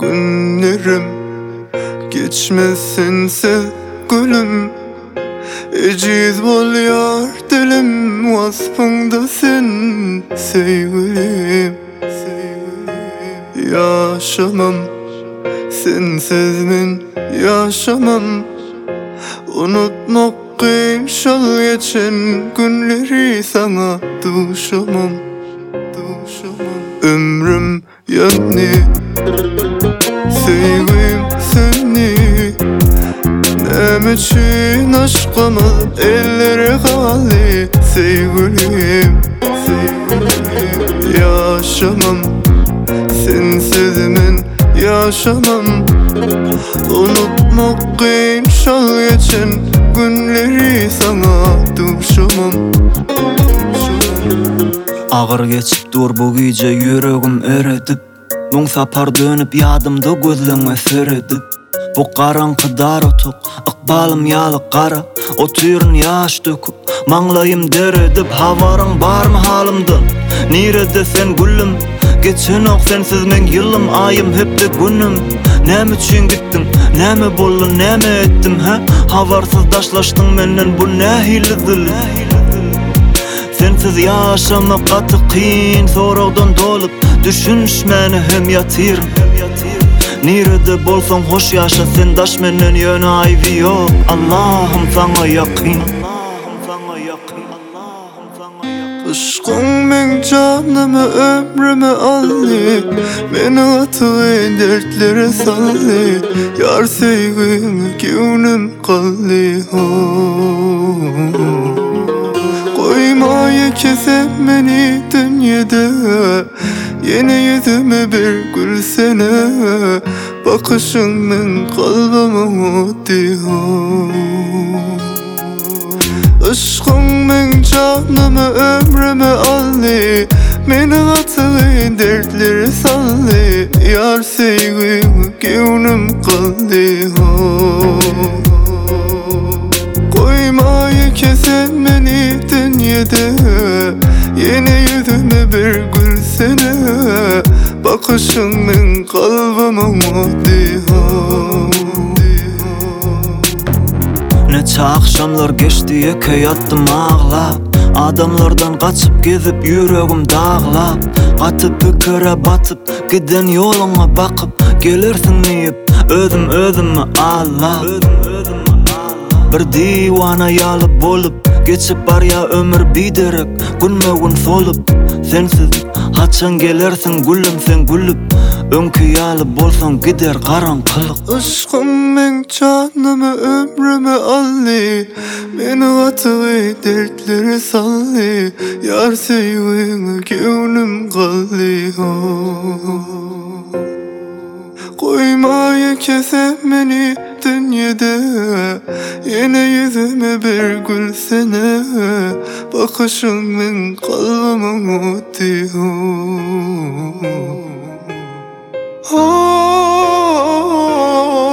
günlerim geçmesinse gülüm. Eciz bol yar dilim vasfında sen sevgilim. Yaşamam sensiz men yaşamam. Unutmak kıyım şal geçen günleri sana duşamam. Ömrüm yani sevgim seni. Nem için aşkımız ellere kaldı sevgilim. Yaşamam sensiz men yaşamam. Unutmak kıyım şal geçen günleri sana duşamam. Ağır geçip dur bu gece yüreğim eredip. Muң sapar dönüp yadımda gözlüğüme seredip. Bu karanqı darotuk, ıqbalım yalı qara. O tüyrün yaş döküp, manglayım deredip. Havarın bar mı halimden, nirede sen gülüm. Geçen ok sensiz men yılım, ayım hep de günüm. Näme üçün gittin, näme boldu, näme ettim ha? Havarsız daşlaştın menden, bu ne hilidir? Sensiz yaşamak katı kıyın, sorağdan dolup düşünmeni hem yatırım. Nirede bolsan hoş yaşa, sen daş menden yöne ayvi yok. Allah'ım sana yakin. Aşkın men canımı ömrümü aldı. Beni atığı dertlere saldı. Yar sevgim gönlüm kaldı. Koymaya kesem beni dünyada. Yine yüzüme bir gülsene. Bakışının kalbime attı. Aşkın men canımı ömrümü aldı. Beni atığı dertleri saldı. Yar sevgim gönlüm kaldı. Koymaya kesen beni dünyada. Yine yüzüme bir gülsene. Bakışının kalbime attı. Neçe akşamlar geçti, eke yattım ağlap. Adamlardan kaçıp gezip yüreğim dağlap. Katı pikire batıp giden yoluna bakıp gelirsin deyip özüm ağlap. Bir divana yalı bolup geçip bar ya ömür biderek günme gün solup. Sensiz haçan gelersin gülüm sen gülüp. Önkü yalı bolsan gider karanqılık. Aşkım men canımı ömrümü aldı. Beni atığı dertlere saldı. Yar sevgime gönlüm kaldı. Koymaya kesem beni dünyada. Yine yüzüme bir gülsene. Bakışının kalbime attı. Oh